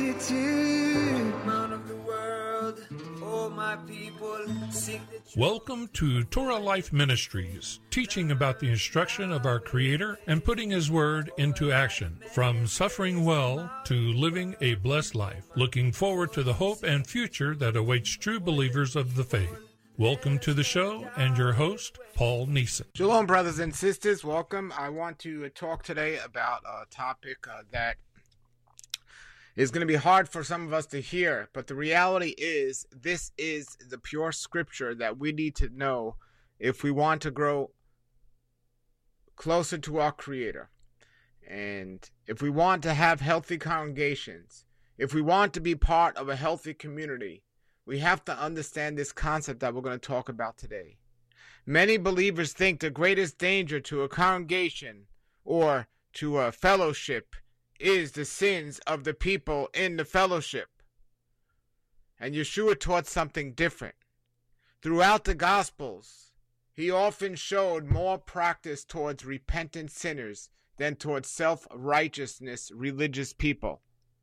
of the world, all my people, sing the truth. Welcome to Torah Life Ministries, teaching about the instruction of our Creator and putting His Word into action, from suffering well to living a blessed life, looking forward to the hope and future that awaits true believers of the faith. Welcome to the show, and your host, Paul Neeson. Shalom, brothers and sisters. Welcome. I want to talk today about a topic that is going to be hard for some of us to hear, but the reality is this is the pure scripture that we need to know if we want to grow closer to our Creator, and if we want to have healthy congregations, if we want to be part of a healthy community. We have to understand this concept that we're going to talk about today. Many believers think the greatest danger to a congregation or to a fellowship is the sins of the people in the fellowship. And Yeshua taught something different. Throughout the Gospels, he often showed more practice towards repentant sinners than towards self-righteousness religious people.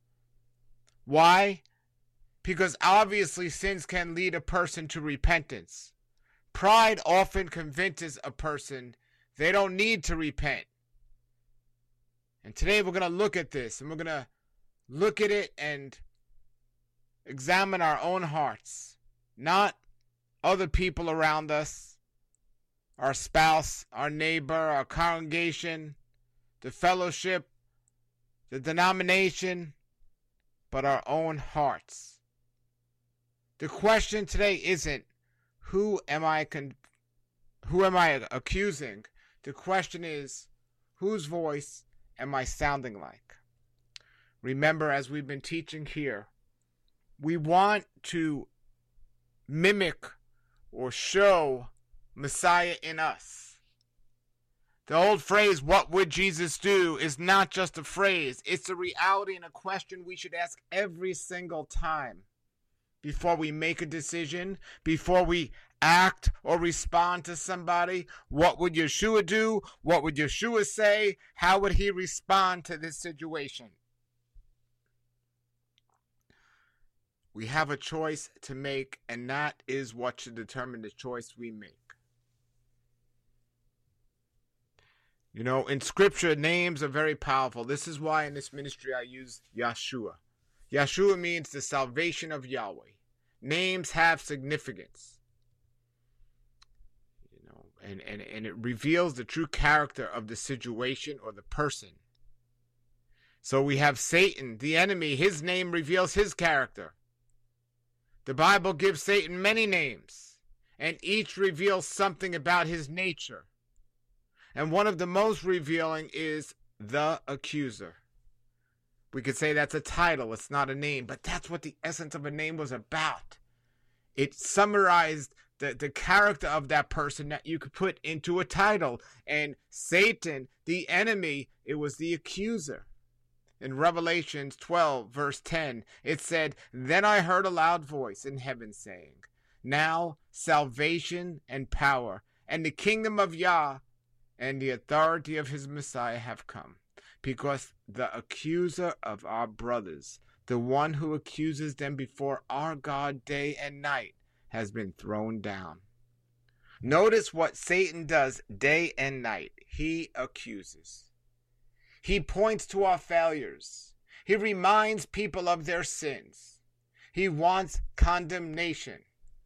Why? Because obviously sins can lead a person to repentance. Pride often convinces a person they don't need to repent. And today we're going to look at this, and we're going to look at it and examine our own hearts, not other people around us, our spouse, our neighbor, our congregation, the fellowship, the denomination, but our own hearts. The question today isn't who am I accusing? The question is, whose voice am I sounding like? Remember, as we've been teaching here, we want to mimic or show Messiah in us. The old phrase, "What would Jesus do?" is not just a phrase. It's a reality and a question we should ask every single time. Before we make a decision, before we act or respond to somebody, what would Yeshua do? What would Yeshua say? How would he respond to this situation? We have a choice to make, and that is what should determine the choice we make. You know, in Scripture, names are very powerful. This is why in this ministry I use Yeshua. Yeshua means the salvation of Yahweh. Names have significance. You know, and it reveals the true character of the situation or the person. So we have Satan, the enemy. His name reveals his character. The Bible gives Satan many names, and each reveals something about his nature. And one of the most revealing is the accuser. We could say that's a title, it's not a name, but that's what the essence of a name was about. It summarized the character of that person that you could put into a title. And Satan, the enemy, it was the accuser. In Revelation 12, verse 10, it said, "Then I heard a loud voice in heaven saying, 'Now salvation and power and the kingdom of Yah and the authority of his Messiah have come. Because the accuser of our brothers, the one who accuses them before our God day and night, has been thrown down.'" Notice what Satan does day and night. He accuses. He points to our failures. He reminds people of their sins. He wants condemnation.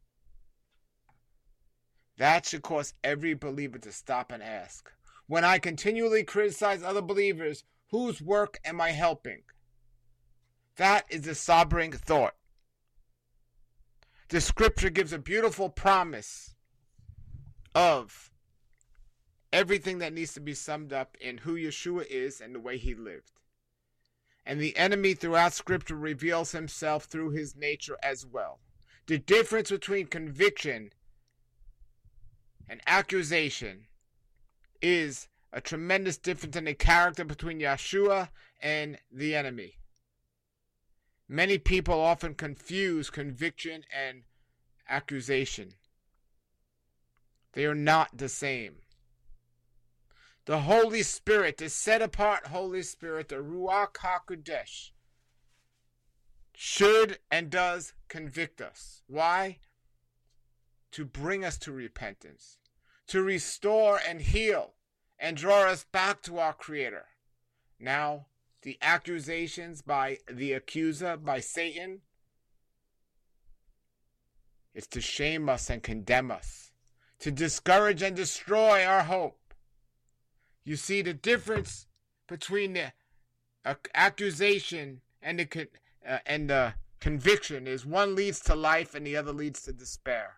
That should cause every believer to stop and ask, when I continually criticize other believers, whose work am I helping? That is a sobering thought. The scripture gives a beautiful promise of everything that needs to be summed up in who Yeshua is and the way he lived. And the enemy throughout scripture reveals himself through his nature as well. The difference between conviction and accusation is a tremendous difference in the character between Yeshua and the enemy. Many people often confuse conviction and accusation. They are not the same. The Holy Spirit, the set-apart Holy Spirit, the Ruach HaKodesh, should and does convict us. Why? To bring us to repentance, to restore and heal and draw us back to our Creator. Now, the accusations by the accuser, by Satan, is to shame us and condemn us, to discourage and destroy our hope. You see, the difference between the accusation and the conviction is one leads to life and the other leads to despair.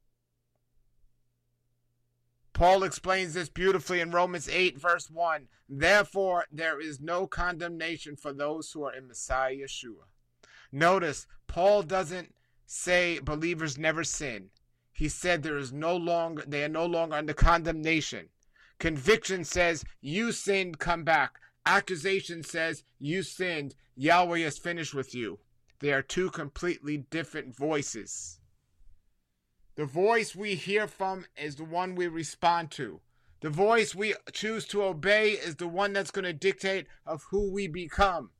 Paul explains this beautifully in Romans 8, verse 1. Therefore, there is no condemnation for those who are in Messiah Yeshua. Notice, Paul doesn't say believers never sin. He said they are no longer under condemnation. Conviction says, you sinned, come back. Accusation says, you sinned, Yahweh is finished with you. They are two completely different voices. The voice we hear from is the one we respond to. The voice we choose to obey is the one that's going to dictate of who we become.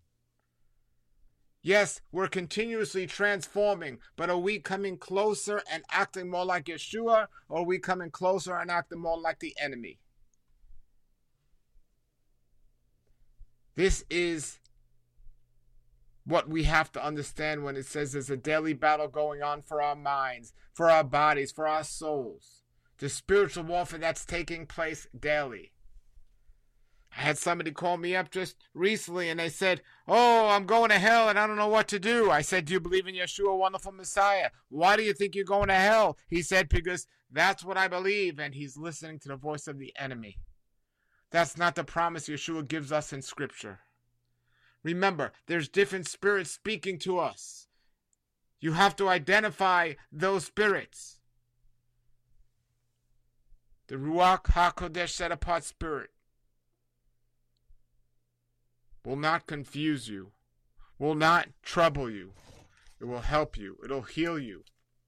Yes, we're continuously transforming, but are we coming closer and acting more like Yeshua, or are we coming closer and acting more like the enemy? This is what we have to understand when it says there's a daily battle going on for our minds, for our bodies, for our souls. The spiritual warfare that's taking place daily. I had somebody call me up just recently and they said, oh, I'm going to hell and I don't know what to do. I said, do you believe in Yeshua, wonderful Messiah? Why do you think you're going to hell? He said, because that's what I believe. And he's listening to the voice of the enemy. That's not the promise Yeshua gives us in Scripture. Remember, there's different spirits speaking to us. You have to identify those spirits. The Ruach HaKodesh, set-apart spirit, will not confuse you, will not trouble you. It will help you. It'll heal you.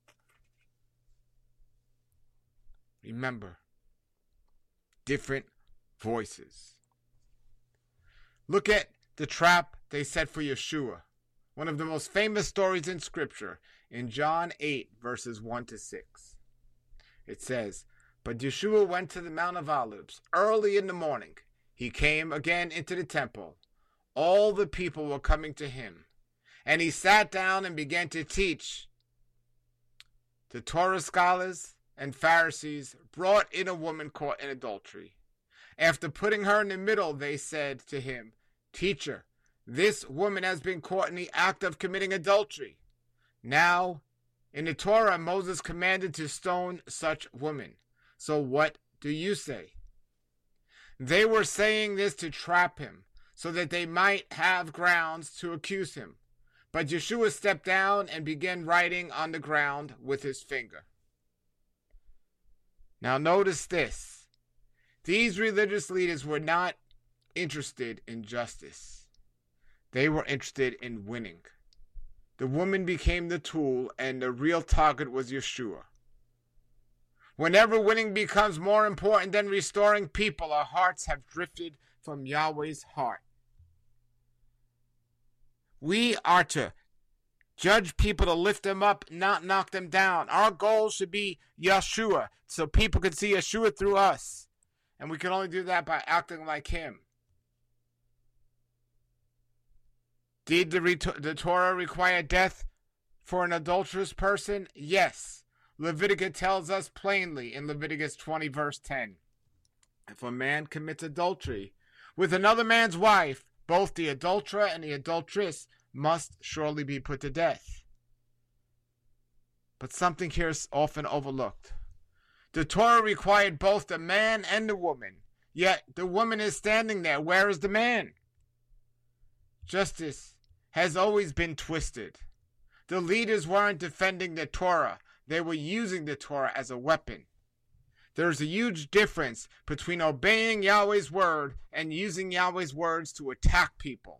Remember, different voices. Look at the trap they set for Yeshua. One of the most famous stories in Scripture, in John 8, verses 1 to 6. It says, but Yeshua went to the Mount of Olives early in the morning. He came again into the temple. All the people were coming to him. And he sat down and began to teach. The Torah scholars and Pharisees brought in a woman caught in adultery. After putting her in the middle, they said to him, Teacher, this woman has been caught in the act of committing adultery. Now, in the Torah, Moses commanded to stone such women. So what do you say? They were saying this to trap him, so that they might have grounds to accuse him. But Yeshua stepped down and began writing on the ground with his finger. Now notice this. These religious leaders were not interested in justice. They were interested in winning. The woman became the tool, and the real target was Yeshua. Whenever winning becomes more important than restoring people, our hearts have drifted from Yahweh's heart. We are to judge people to lift them up, not knock them down. Our goal should be Yeshua, so people can see Yeshua through us. And we can only do that by acting like him. Did the Torah require death for an adulterous person? Yes. Leviticus tells us plainly in Leviticus 20 verse 10. If a man commits adultery with another man's wife, both the adulterer and the adulteress must surely be put to death. But something here is often overlooked. The Torah required both the man and the woman, yet the woman is standing there. Where is the man? Justice has always been twisted. The leaders weren't defending the Torah. They were using the Torah as a weapon. There's a huge difference between obeying Yahweh's word and using Yahweh's words to attack people.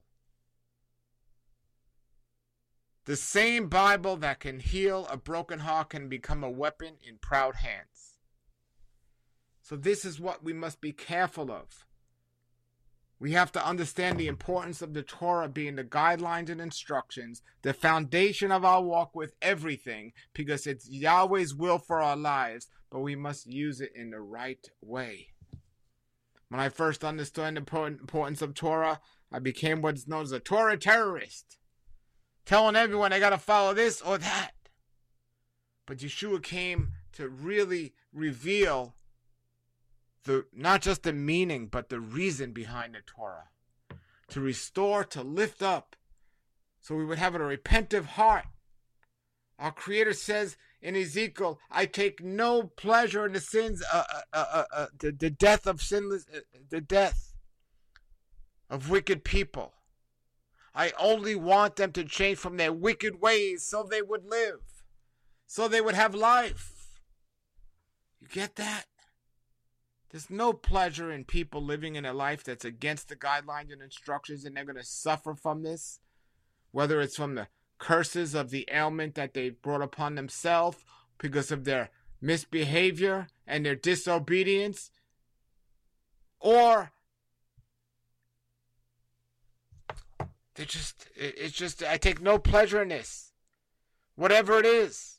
The same Bible that can heal a broken heart can become a weapon in proud hands. So this is what we must be careful of. We have to understand the importance of the Torah being the guidelines and instructions, the foundation of our walk with everything, because it's Yahweh's will for our lives, but we must use it in the right way. When I first understood the importance of Torah, I became what's known as a Torah terrorist, telling everyone they got to follow this or that. But Yeshua came to really reveal not just the meaning, but the reason behind the Torah. To restore, to lift up, so we would have a repentive heart. Our Creator says in Ezekiel, I take no pleasure in the sins, the death of sinless, the death of wicked people. I only want them to change from their wicked ways so they would live, so they would have life. You get that? There's no pleasure in people living in a life that's against the guidelines and instructions, and they're going to suffer from this, whether it's from the curses of the ailment that they brought upon themselves because of their misbehavior and their disobedience, or I take no pleasure in this, whatever it is.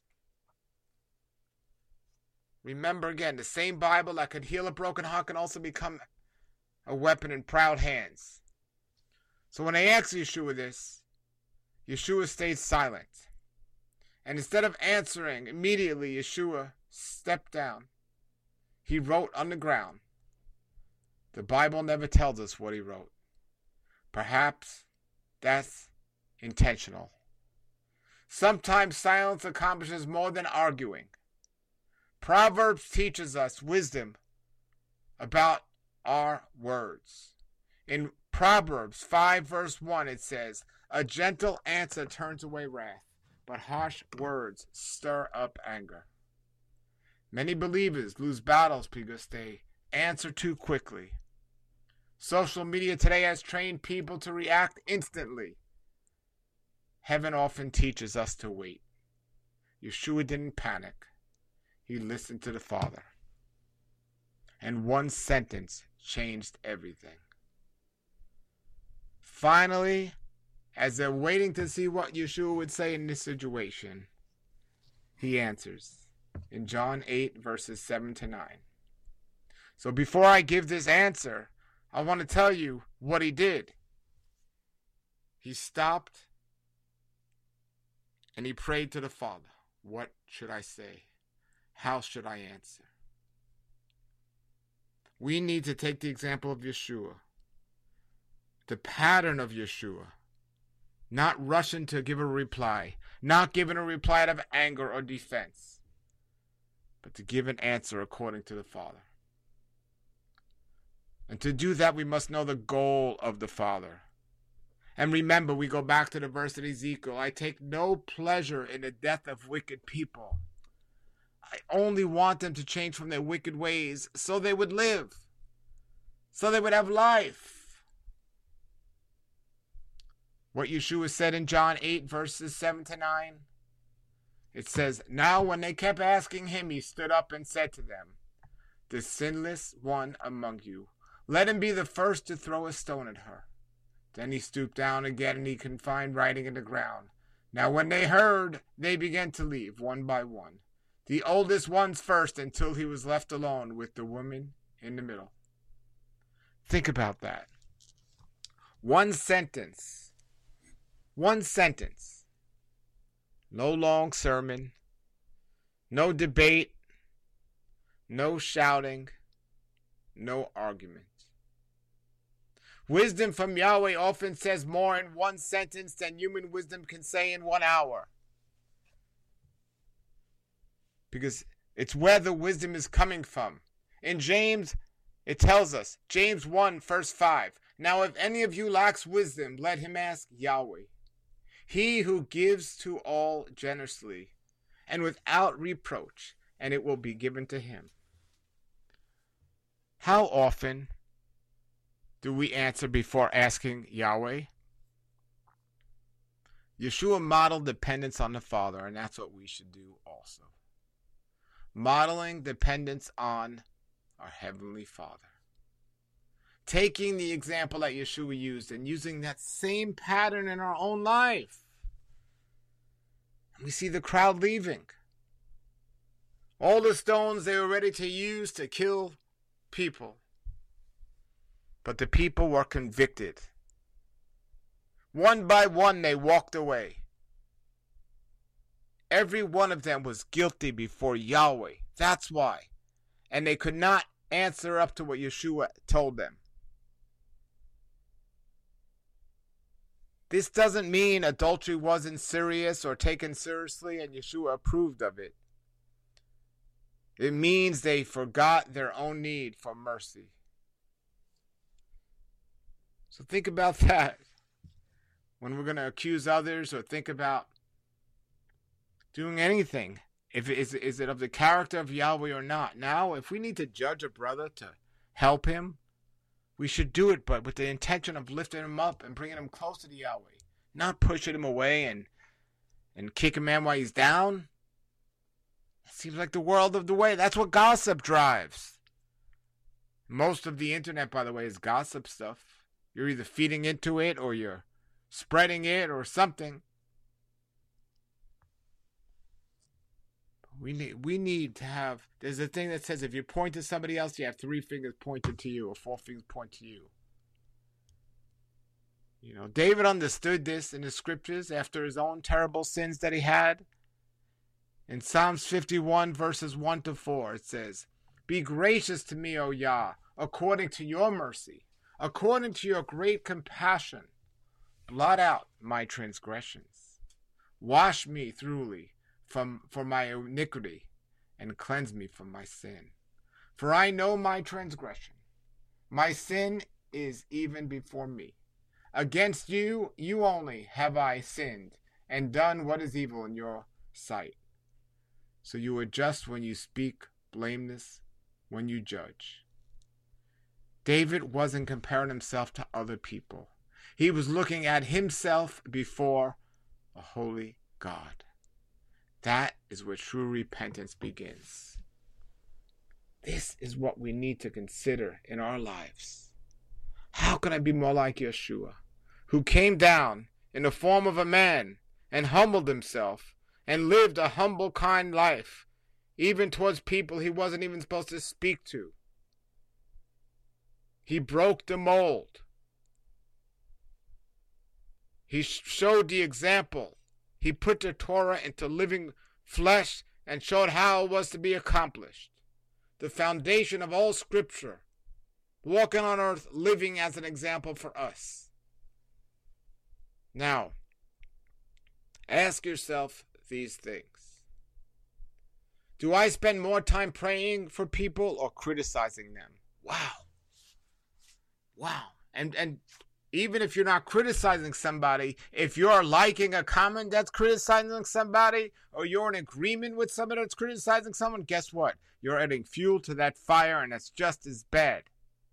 Remember again, the same Bible that could heal a broken heart can also become a weapon in proud hands. So when I asked Yeshua this, Yeshua stayed silent. And instead of answering immediately, Yeshua stepped down. He wrote on the ground. The Bible never tells us what he wrote. Perhaps that's intentional. Sometimes silence accomplishes more than arguing. Proverbs teaches us wisdom about our words. In Proverbs 5 verse 1 it says, a gentle answer turns away wrath, but harsh words stir up anger. Many believers lose battles because they answer too quickly. Social media today has trained people to react instantly. Heaven often teaches us to wait. Yeshua didn't panic. He listened to the Father. And one sentence changed everything. Finally, as they're waiting to see what Yeshua would say in this situation, he answers in John 8, verses 7 to 9. So before I give this answer, I want to tell you what he did. He stopped and he prayed to the Father. What should I say? How should I answer? We need to take the example of Yeshua, the pattern of Yeshua, not rushing to give a reply, not giving a reply out of anger or defense, but to give an answer according to the Father. And to do that, we must know the goal of the Father. And remember, we go back to the verse in Ezekiel, I take no pleasure in the death of wicked people. I only want them to change from their wicked ways so they would live, so they would have life. What Yeshua said in John 8, verses 7 to 9, it says, now when they kept asking him, he stood up and said to them, the sinless one among you, let him be the first to throw a stone at her. Then he stooped down again and he confined writing in the ground. Now when they heard, they began to leave one by one. The oldest ones first, until he was left alone with the woman in the middle. Think about that. One sentence. One sentence. No long sermon. No debate. No shouting. No argument. Wisdom from Yahweh often says more in one sentence than human wisdom can say in 1 hour. Because it's where the wisdom is coming from. In James, it tells us, James 1, verse 5, now if any of you lacks wisdom, let him ask Yahweh. He who gives to all generously and without reproach, and it will be given to him. How often do we answer before asking Yahweh? Yeshua modeled dependence on the Father, and that's what we should do also. Modeling dependence on our Heavenly Father. taking the example that Yeshua used and using that same pattern in our own life. And we see the crowd leaving. All the stones they were ready to use to kill people. But the people were convicted. One by one they walked away. Every one of them was guilty before Yahweh. That's why. And they could not answer up to what Yeshua told them. This doesn't mean adultery wasn't serious or taken seriously and Yeshua approved of it. It means they forgot their own need for mercy. So think about that when we're going to accuse others or think about doing anything. Is it of the character of Yahweh or not? Now, if we need to judge a brother to help him, we should do it, but with the intention of lifting him up and bringing him closer to Yahweh. Not pushing him away and kick a man while he's down. It seems like the world of the way. That's what gossip drives. Most of the internet, by the way, is gossip stuff. You're either feeding into it or you're spreading it or something. We need to have, there's a thing that says if you point to somebody else, you have 3 fingers pointed to you or 4 fingers pointed to you. You know, David understood this in the scriptures after his own terrible sins that he had. In Psalms 51 verses 1 to 4, it says, "Be gracious to me, O Yah, according to your mercy, according to your great compassion. Blot out my transgressions. Wash me thoroughly for my iniquity, and cleanse me from my sin. For I know my transgression. My sin is even before me. Against you, you only, have I sinned, and done what is evil in your sight. So you are just when you speak, blameless when you judge." David wasn't comparing himself to other people. He was looking at himself before a holy God. That is where true repentance begins. This is what we need to consider in our lives. How can I be more like Yeshua, who came down in the form of a man and humbled himself and lived a humble, kind life, even towards people he wasn't even supposed to speak to? He broke the mold. He showed the example. He put the Torah into living flesh and showed how it was to be accomplished. The foundation of all Scripture. Walking on earth, living as an example for us. Now, ask yourself these things. Do I spend more time praying for people or criticizing them? Wow. And even if you're not criticizing somebody, if you're liking a comment that's criticizing somebody, or you're in agreement with somebody that's criticizing someone, guess what? You're adding fuel to that fire, and that's just as bad.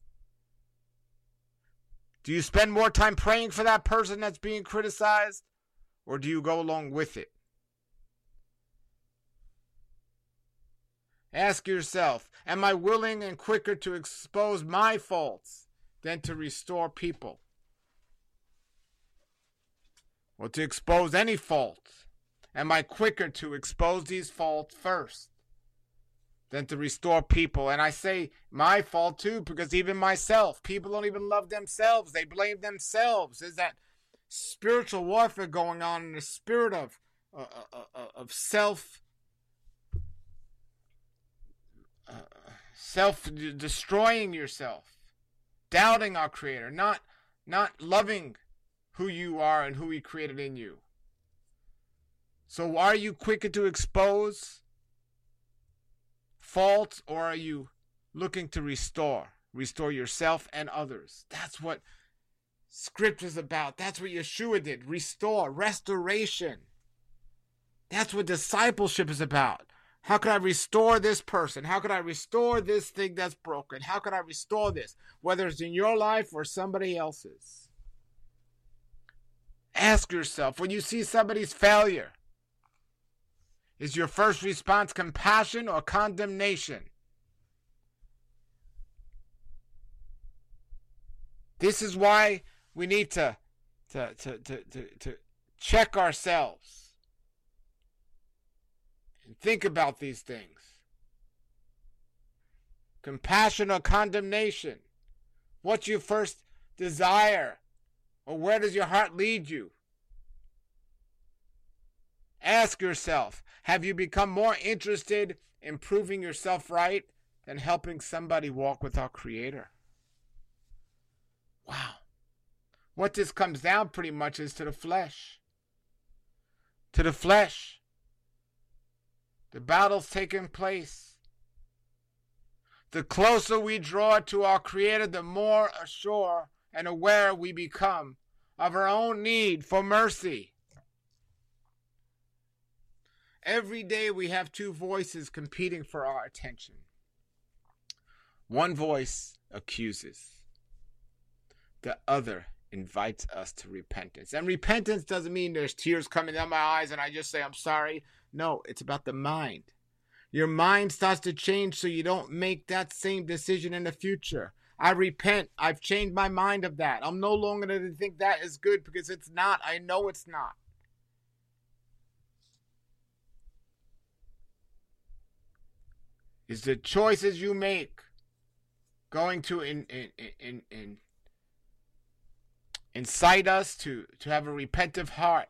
Do you spend more time praying for that person that's being criticized, or do you go along with it? Ask yourself, am I willing and quicker to expose my faults than to restore people? Or to expose any fault? Am I quicker to expose these faults first than to restore people? And I say my fault too, because even myself, people don't even love themselves. They blame themselves. There's that spiritual warfare going on in the spirit of self-destroying yourself, doubting our Creator, not loving who you are and who He created in you. So are you quicker to expose faults, or are you looking to restore yourself and others? That's what Scripture is about. That's what Yeshua did. Restoration. That's what discipleship is about. How can I restore this person? How can I restore this thing that's broken? How can I restore this? Whether it's in your life or somebody else's. Ask yourself, when you see somebody's failure, is your first response compassion or condemnation? This is why we need to check ourselves and think about these things. Compassion or condemnation? What you first desire, or where does your heart lead you? Ask yourself, have you become more interested in proving yourself right than helping somebody walk with our Creator? Wow. What this comes down pretty much is to the flesh. To the flesh. The battle's taking place. The closer we draw to our Creator, the more assured and aware we become of our own need for mercy. Every day we have two voices competing for our attention. One voice accuses. The other invites us to repentance. And repentance doesn't mean there's tears coming down my eyes and I just say, I'm sorry. No, it's about the mind. Your mind starts to change so you don't make that same decision in the future. I repent. I've changed my mind of that. I'm no longer going to think that is good because it's not. I know it's not. Is the choices you make going to incite us to have a repentive heart?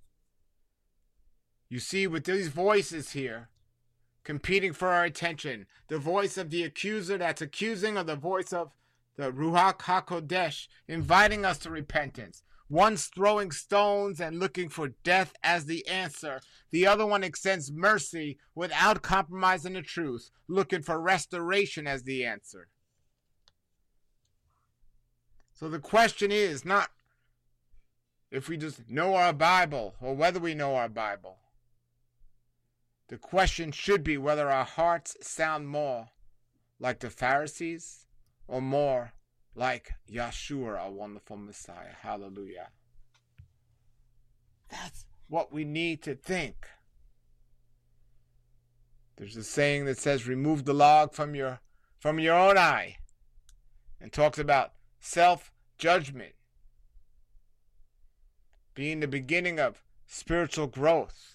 You see, with these voices here competing for our attention, the voice of the accuser that's accusing, or the voice of the Ruach HaKodesh inviting us to repentance. One's throwing stones and looking for death as the answer. The other one extends mercy without compromising the truth, looking for restoration as the answer. So the question is not if we just know our Bible or whether we know our Bible. The question should be whether our hearts sound more like the Pharisees or more like Yeshua, our wonderful Messiah. Hallelujah. That's what we need to think. There's a saying that says, remove the log from your own eye, and talks about self-judgment being the beginning of spiritual growth.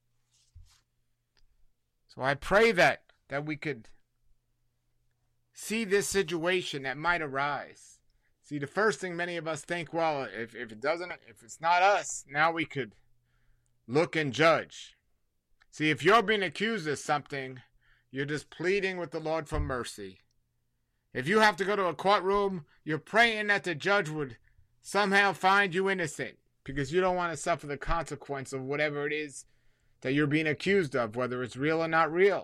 So I pray that we could see this situation that might arise. See, the first thing many of us think, well, if it's not us, now we could look and judge. See, if you're being accused of something, you're just pleading with the Lord for mercy. If you have to go to a courtroom, you're praying that the judge would somehow find you innocent because you don't want to suffer the consequence of whatever it is that you're being accused of, whether it's real or not real.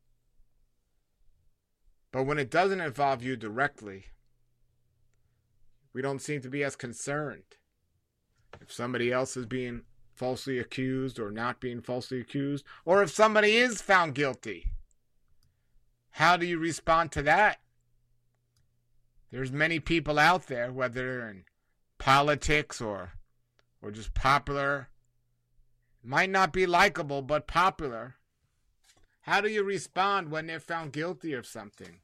But when it doesn't involve you directly, we don't seem to be as concerned. If somebody else is being falsely accused or not being falsely accused, or if somebody is found guilty, how do you respond to that? There's many people out there, whether they're in politics or just popular, might not be likable, but popular. How do you respond when they're found guilty of something?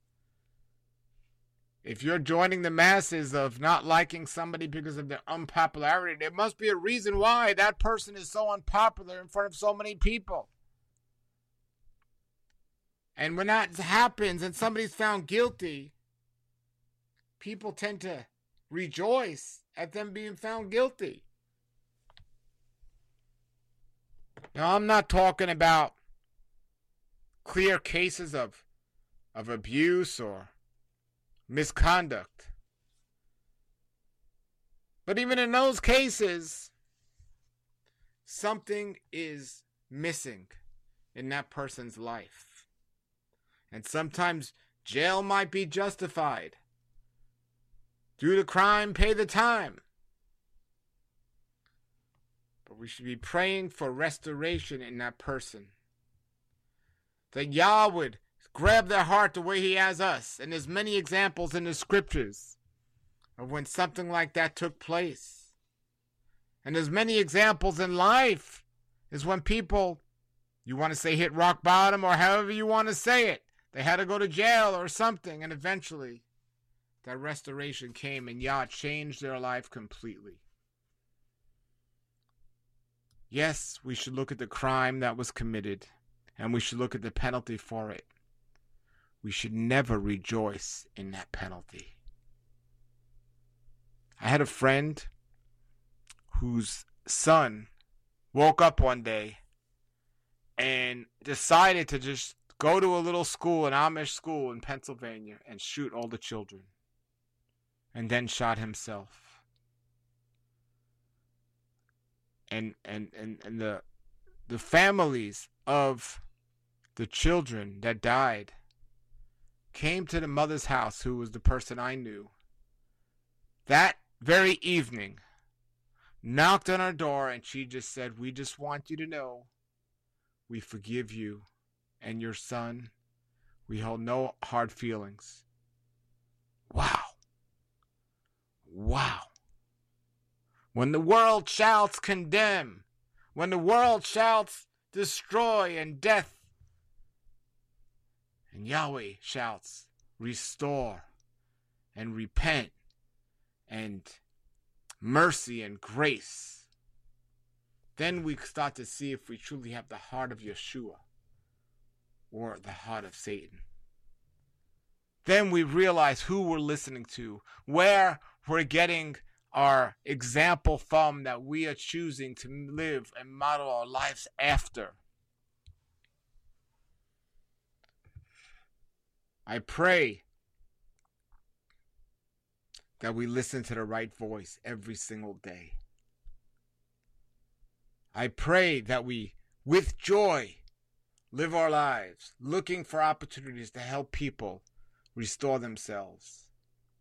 If you're joining the masses of not liking somebody because of their unpopularity, there must be a reason why that person is so unpopular in front of so many people. And when that happens and somebody's found guilty, people tend to rejoice at them being found guilty. Now, I'm not talking about clear cases of abuse or misconduct. But even in those cases, something is missing in that person's life. And sometimes jail might be justified. Do the crime, pay the time. But we should be praying for restoration in that person. That Yah would grab their heart the way He has us. And there's many examples in the scriptures of when something like that took place. And there's many examples in life is when people, you want to say hit rock bottom or however you want to say it, they had to go to jail or something, and eventually that restoration came and Yah changed their life completely. Yes, we should look at the crime that was committed, and we should look at the penalty for it. We should never rejoice in that penalty. I had a friend whose son woke up one day and decided to just go to a little school, an Amish school in Pennsylvania, and shoot all the children, and then shot himself. And the families of the children that died came to the mother's house, who was the person I knew, that very evening, knocked on her door, and she just said, "We just want you to know we forgive you and your son. We hold no hard feelings." Wow. Wow. When the world shouts condemn, when the world shouts destroy and death, and Yahweh shouts restore and repent and mercy and grace, then we start to see if we truly have the heart of Yeshua or the heart of Satan. Then we realize who we're listening to, where we're getting our example from, that we are choosing to live and model our lives after. I pray that we listen to the right voice every single day. I pray that we, with joy, live our lives, looking for opportunities to help people restore themselves,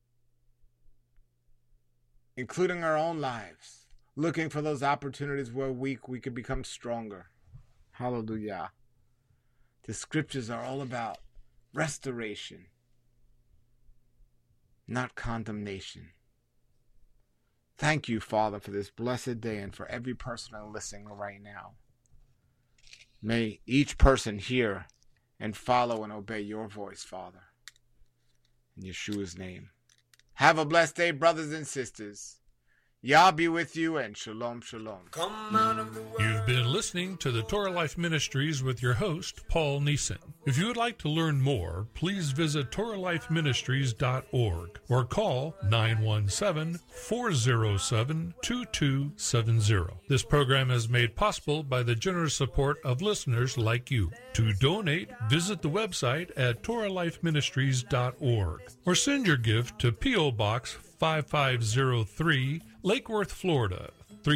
including our own lives, looking for those opportunities where we could become stronger. Hallelujah. The scriptures are all about restoration, not condemnation. Thank you, Father, for this blessed day and for every person listening right now. May each person hear and follow and obey your voice, Father. In Yeshua's name. Have a blessed day, brothers and sisters. Yah be with you, and shalom, shalom. Come out of the world. You've been listening to the Torah Life Ministries with your host, Paul Neeson. If you would like to learn more, please visit TorahLifeMinistries.org or call 917-407-2270. This program is made possible by the generous support of listeners like you. To donate, visit the website at TorahLifeMinistries.org or send your gift to P.O. Box 5503, Lake Worth, Florida,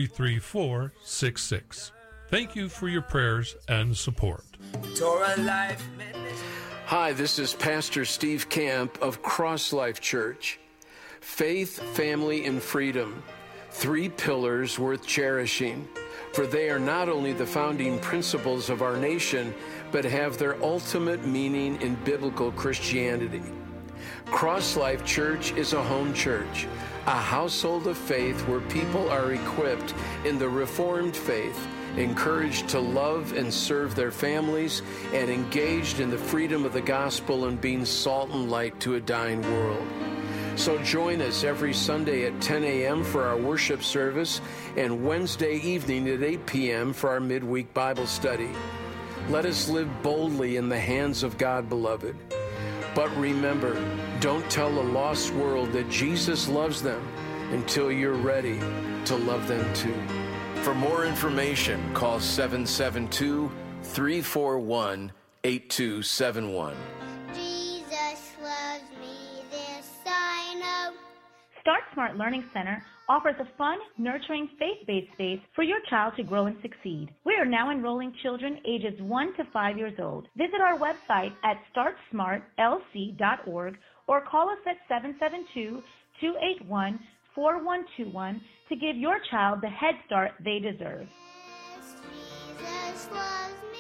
33466. Thank you for your prayers and support. Torah Life Ministry. Hi, this is Pastor Steve Camp of Cross Life Church. Faith, family, and freedom. 3 pillars worth cherishing, for they are not only the founding principles of our nation, but have their ultimate meaning in biblical Christianity. Cross Life Church is a home church, a household of faith where people are equipped in the Reformed faith, encouraged to love and serve their families, and engaged in the freedom of the gospel and being salt and light to a dying world. So join us every Sunday at 10 a.m. for our worship service and Wednesday evening at 8 p.m. for our midweek Bible study. Let us live boldly in the hands of God, beloved. But remember, don't tell a lost world that Jesus loves them until you're ready to love them too. For more information, call 772-341-8271. Jesus loves me, this I know. Start Smart Learning Center offers a fun, nurturing, faith-based space for your child to grow and succeed. We are now enrolling children ages 1 to 5 years old. Visit our website at startsmartlc.org or call us at 772-281-4121 to give your child the head start they deserve. Jesus loves me.